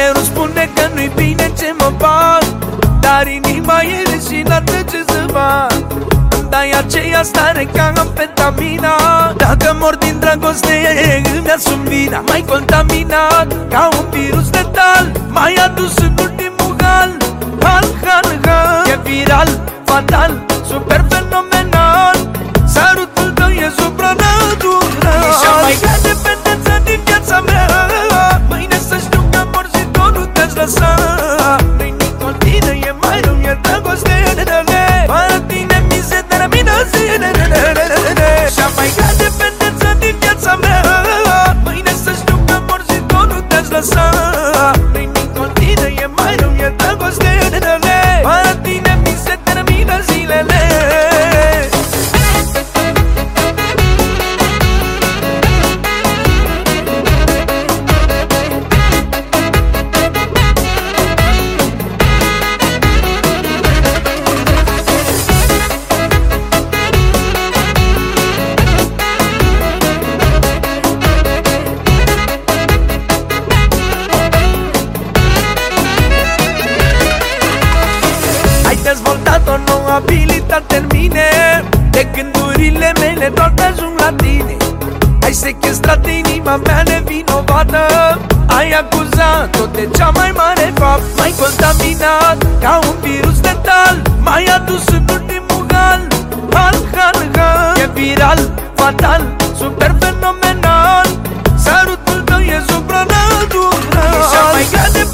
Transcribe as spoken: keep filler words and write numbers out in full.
Creierul spune că nu-i bine ce mă fac, dar inima e leșinată, ce să fac? Îmi dai aceea stare ca amfetamina. Dacă mor din dragoste, îmi asum vina. M-ai contaminat ca un virus letal, m-ai adus în ultimul hal. Hal, hal, hal. E viral, fatal, super fenomenal. Sarutul tău e supranatural. E cea mai grea dependență din viața mea. Mâine să știu că mor și tot nu te-ți lăsa. Nu-i nicotină, e mai rău, e dragoste. Fără tine mi se termină zilele. Cea mai grea dependență din viața mea. Mâine să știu că mor și tot nu te-ți lăsa. Nu-i nicotină, e mai rău, e dragoste. Fără tine mi se termină zilele. Dezvoltat o nouă abilitate în mine, de gândurile mele toate ajung la tine. Ai sequestrat inima mea nevinovată, ai acuzat-o de cea mai mare fapt. M-ai contaminat ca un virus letal, m-ai adus în ultimul hal. Hal, hal, hal. E viral, fatal, super fenomenal. Sarutul tău e supranatural. E cea mai grea de